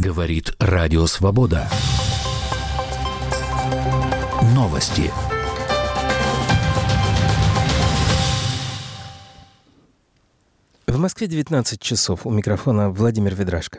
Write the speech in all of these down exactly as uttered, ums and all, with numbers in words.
Говорит Радио Свобода. Новости. В Москве девятнадцать часов. У микрофона Владимир Ведрашко.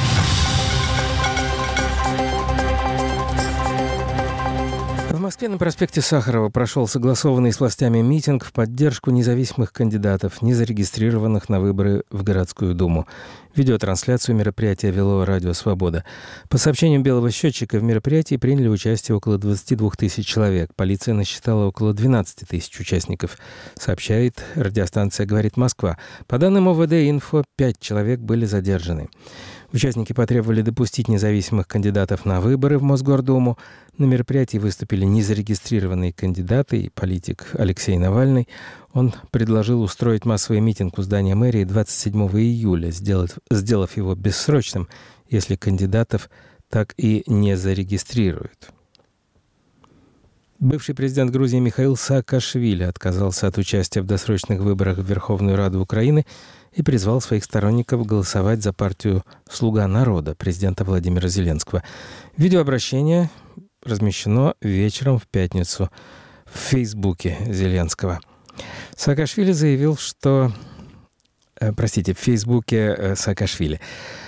В Москве на проспекте Сахарова прошел согласованный с властями митинг в поддержку независимых кандидатов, не зарегистрированных на выборы в городскую думу. Видеотрансляцию мероприятия вело Радио Свобода. По сообщениям белого счетчика, в мероприятии приняли участие около двадцать два тысяч человек. Полиция насчитала около двенадцать тысяч участников, сообщает радиостанция «Говорит Москва». По данным ОВД-Инфо, пять человек были задержаны. Участники потребовали допустить независимых кандидатов на выборы в Мосгордуму. На мероприятии выступили незарегистрированные кандидаты и политик Алексей Навальный. Он предложил устроить массовый митинг у здания мэрии двадцать седьмого июля, сделав, сделав его бессрочным, если кандидатов так и не зарегистрируют. Бывший президент Грузии Михаил Саакашвили отказался от участия в досрочных выборах в Верховную Раду Украины и призвал своих сторонников голосовать за партию «Слуга народа» президента Владимира Зеленского. Видеообращение размещено вечером в пятницу в Фейсбуке Зеленского. Саакашвили заявил, что... Э, простите, в Фейсбуке э, Саакашвили.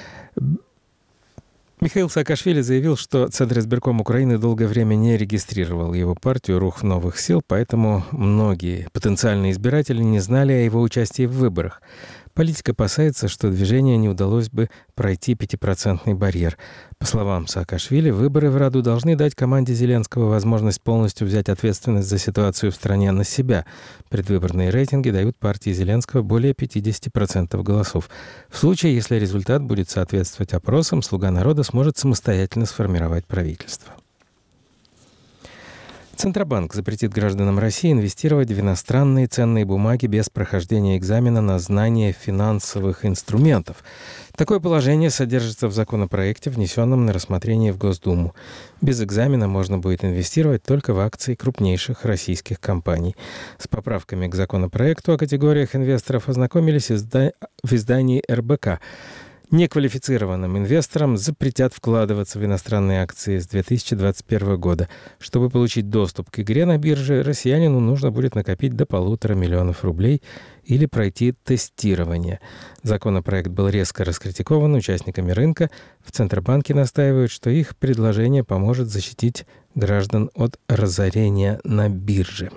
Михаил Саакашвили заявил, что Центр избирком Украины долгое время не регистрировал его партию «Рух новых сил», поэтому многие потенциальные избиратели не знали о его участии в выборах. Политик опасается, что движению не удалось бы пройти пятипроцентный барьер. По словам Саакашвили, выборы в Раду должны дать команде Зеленского возможность полностью взять ответственность за ситуацию в стране на себя. Предвыборные рейтинги дают партии Зеленского более пятьдесят процентов голосов. В случае, если результат будет соответствовать опросам, «Слуга народа» сможет самостоятельно сформировать правительство. Центробанк запретит гражданам России инвестировать в иностранные ценные бумаги без прохождения экзамена на знание финансовых инструментов. Такое положение содержится в законопроекте, внесенном на рассмотрение в Госдуму. Без экзамена можно будет инвестировать только в акции крупнейших российских компаний. С поправками к законопроекту о категориях инвесторов ознакомились изда... в издании эр бэ ка. Неквалифицированным инвесторам запретят вкладываться в иностранные акции с две тысячи двадцать первого года. Чтобы получить доступ к игре на бирже, россиянину нужно будет накопить до полутора миллионов рублей или пройти тестирование. Законопроект был резко раскритикован участниками рынка. В Центробанке настаивают, что их предложение поможет защитить граждан от разорения на бирже.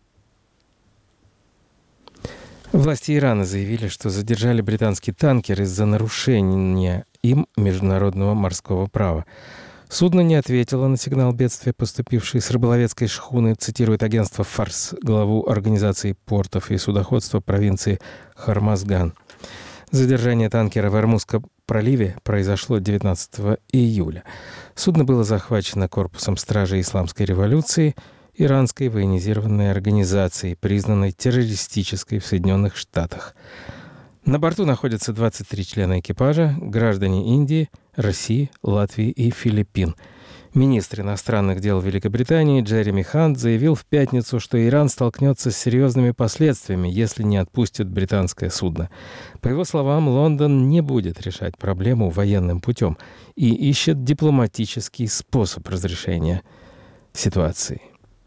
Власти Ирана заявили, что задержали британский танкер из-за нарушения им международного морского права. Судно не ответило на сигнал бедствия, поступивший с рыболовецкой шхуны, цитирует агентство «Фарс», главу Организации портов и судоходства провинции Хормазган. Задержание танкера в Ормузском проливе произошло девятнадцатого июля. Судно было захвачено корпусом стражей Исламской революции, иранской военизированной организацией, признанной террористической в Соединенных Штатах. На борту находятся двадцать три члена экипажа, граждане Индии, России, Латвии и Филиппин. Министр иностранных дел Великобритании Джереми Хант заявил в пятницу, что Иран столкнется с серьезными последствиями, если не отпустит британское судно. По его словам, Лондон не будет решать проблему военным путем и ищет дипломатический способ разрешения ситуации.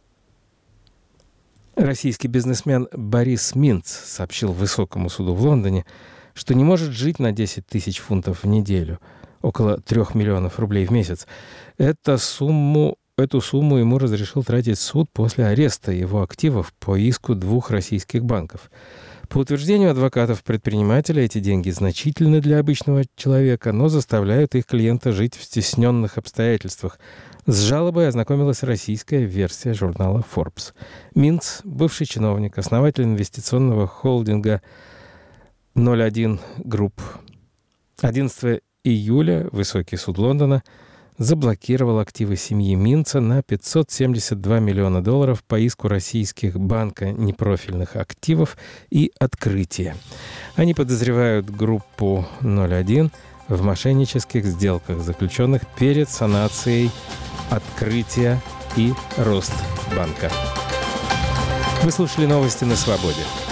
Российский бизнесмен Борис Минц сообщил Высокому суду в Лондоне, что не может жить на десять тысяч фунтов в неделю, около трех миллионов рублей в месяц. Эту сумму, эту сумму ему разрешил тратить суд после ареста его активов по иску двух российских банков. По утверждению адвокатов предпринимателя, эти деньги значительны для обычного человека, но заставляют их клиента жить в стесненных обстоятельствах. С жалобой ознакомилась российская версия журнала Forbes. Минц, бывший чиновник, основатель инвестиционного холдинга ноль один Групп. одиннадцатого июля Высокий суд Лондона заблокировал активы семьи Минца на пятьсот семьдесят два миллиона долларов по иску российских банка непрофильных активов и Открытия. Они подозревают группу ноль один в мошеннических сделках, заключенных перед санацией Открытия и Ростбанка. Вы слушали новости на Свободе.